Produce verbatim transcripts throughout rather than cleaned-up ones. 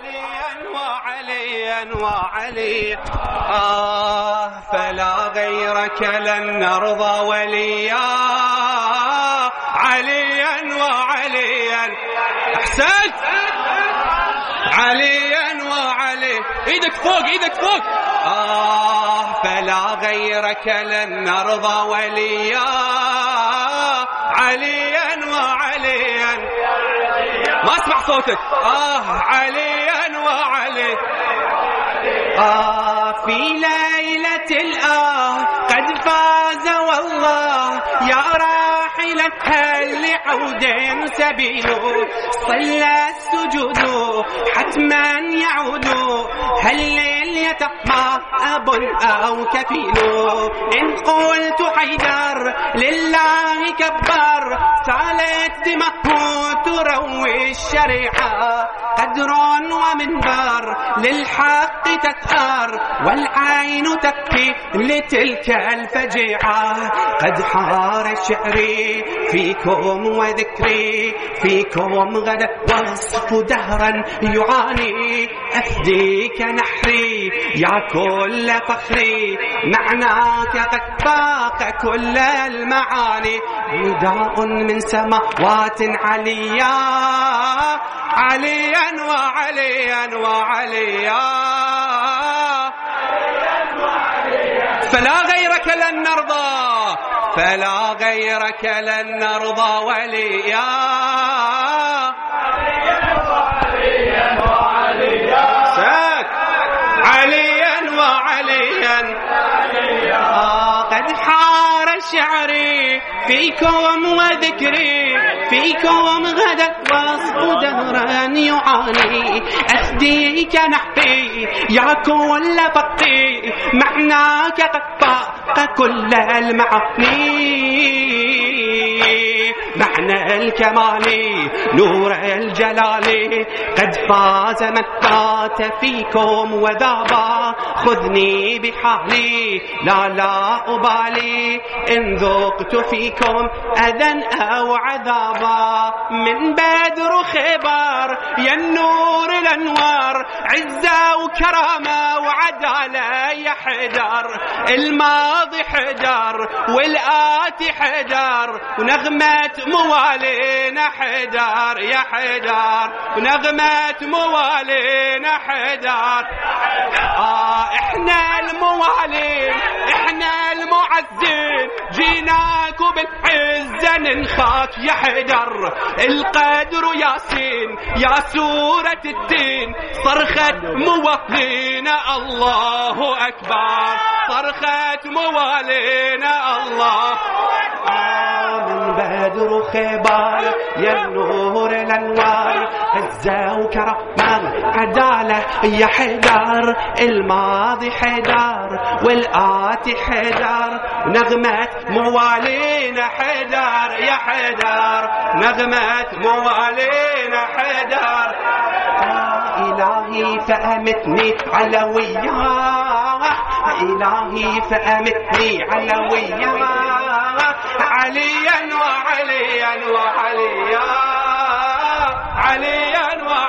وعليا وعليا آه فلا غيرك لن نرضى وليا عليا وعليا أحسنت عليا وعلي ايدك فوق ايدك فوق آه فلا غيرك لن نرضى وليا عليا وعليا ما اسمع صوتك آه عليا وعلي آه في ليلة الآه قد فاز والله يا راحلا هل لعود سبيله صلى السجود حتما يعود هل لليتامى أب أو كفيل إن قلت حيدر لله كبر سالت دمه تروي الشريعة قدر ومنبر للحق تثار والعين تبكي لتلك الفجيعة قد حار شعري فيكم وذكري فيكم غدا وصف دهرا يعاني أفديك نحري يا كل فخري معناك قد فاق كل المعاني نداء من سماوات عليا عليا وعليا وعليا فلا غيرك لن نرضى فلا غيرك لن نرضى وليا عليا وعليا سات عليا وعليا آه قد حار شعري فيكم وذكري فيكم غدا وصف دهرا يعاني أفديك نحبي يا كل فقي معناك قد فاق كل المعاني معنى الكمال نور الجلال قد فاز من فات فيكم وذابا خذني بحالي لا لا أبالي إن ذقت فيكم أذى أو عذابا من بدر خبر يا النور الأنوار عزة وكرامة وعدالة يا حدر الماضي حدر والآتي حدر ونغمة موالينا حدر يا حدر ونغمة موالينا حدر آه احنا الموالين احنا المعزين جيناك بالعزة ننخاك يا حدر القدر ياسين يا سورة الدين صرخة موالينا الله أكبر صرخة موالينا الله من بدر خبر يا نور الأنوار عزة وكرامة عدالة يا حدر الماضي حدر والآتي حدر نغمة موالينا حدر يا حدر نغمة موالينا حدر إلهي فأمتني علويا إلهي فأمتني علويا عليا وعليا وعليا عليا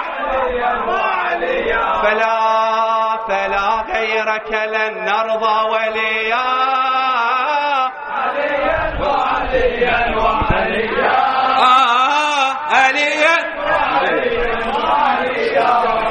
وعليا فلا فلا غيرك لن نرضى وليا عليا وعليا وعليا آه عليا وعليا وعليا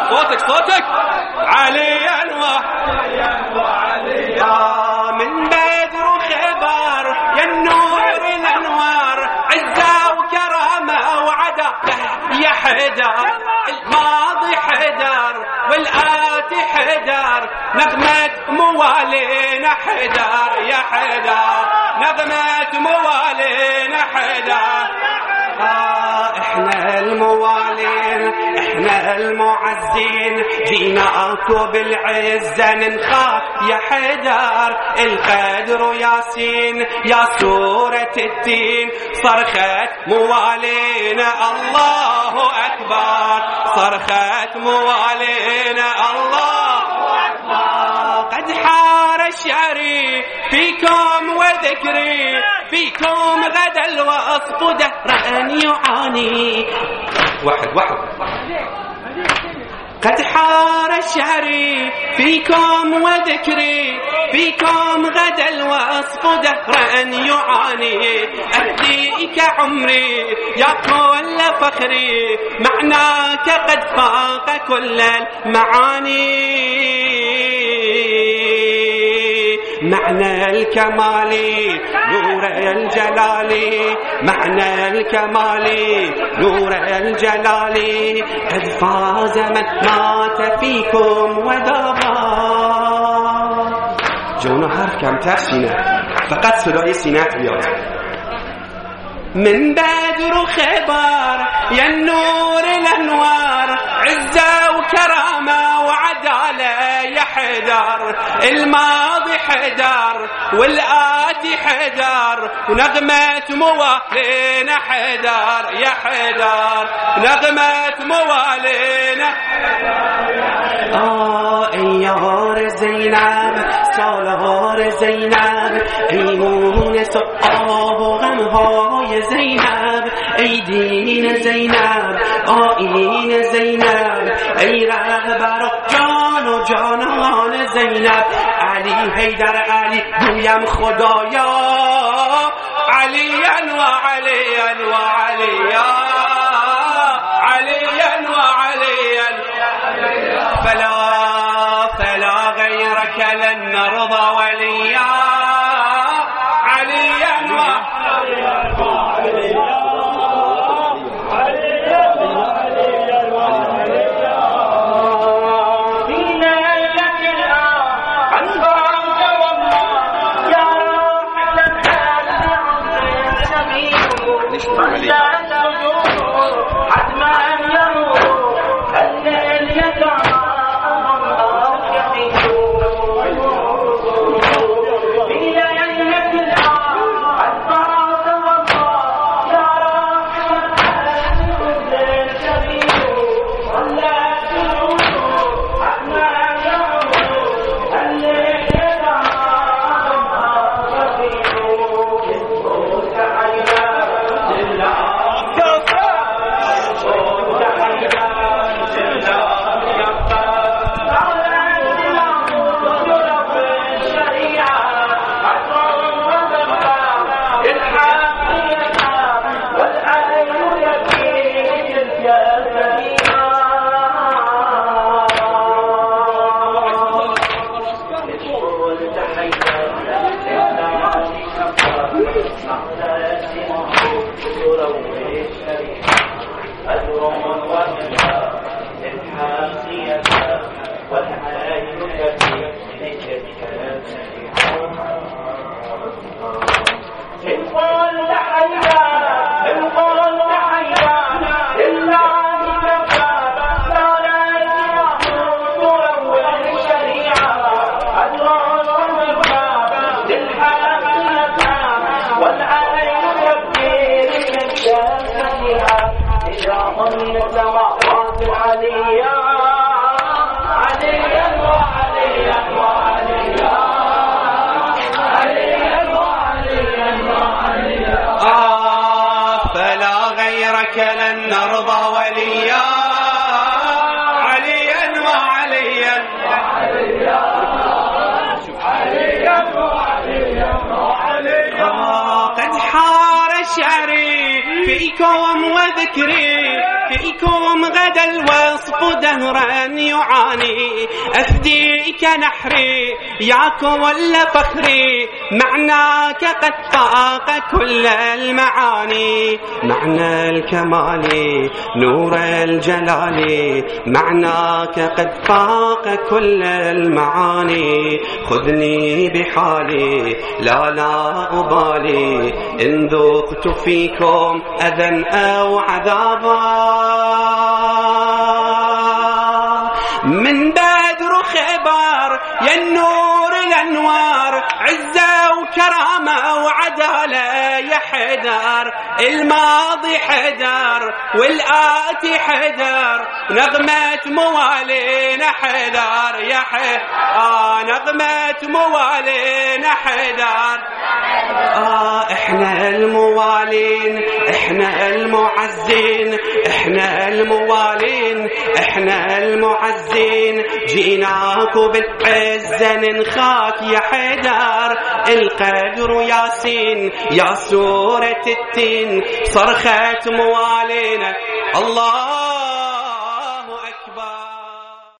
صوتك صوتك عليا وعليا من بدر وخبر يا النور الانوار عزة وكرامة وعدالة يا حدر الماضي حدر والآتي حدر نغمة موالينا حدر يا حدر نغمة موالينا حدر آه احنا الموالين احنا المعزين جيناكو بالعزة ننخاف يا حدر القدر ياسين يا سورة التين صرخت موالينا الله أكبر صرخت موالينا الله أكبر قد حار الشعري فيكم وذكري فيكم غدا الوصف دهرا يعاني واحد واحد قد حار الشعري فيكم وذكري فيكم غدا الوصف دهرا يعاني أهديك عمري يا كل فخري معناك قد فاق كل المعاني معنى الكمال نور الجلال معنى الكمال نور الجلال قد فاز من مات فيكم وذابا جونا حرف کمتر سینه فقط صدای سینه‌ت بیاد من بدر وخبر يا النور الانوار عزة وكرامة وعدالة يا حدر الماضي حدر والآتي حدر ونغمة موالينا حدر يا حدر نغمة موالينا آه ايار زينب سالار زينب ایمون سقاه و غمهای زینب ای دین زینب آیین زینب ای رهبر جان و جانان زینب علی حیدر علی گویم خدایا علیا و علیا و علیا علیا و علیا فلا فلا غيرك لن نرضى وليا عليا وعليا لن نرضى وليا عليا وعليا قد حار شعري فيكم وذكري فيكم غدا الوصف دهرا يعاني أفديك نحري يا كل فخري معناك قد فاق كل المعاني معنى الكمال نور الجلال معناك قد فاق كل المعاني خذني بحالي لا لا أبالي إن ذقت فيكم أذى أو عذابا من بدر خبر يا النور الأنوار عزة وكرامة وعدالة يا حدر الماضي حدر والآتي حدر نغمة موالينا حدر يا حدر آه نغمة موالينا حدر آه احنا الموالين احنا المعزين احنا الموالين احنا المعزين جئناك بالعزة ننخاك يا حدر القدر ياسين يا سورة التين صرخة موالينا الله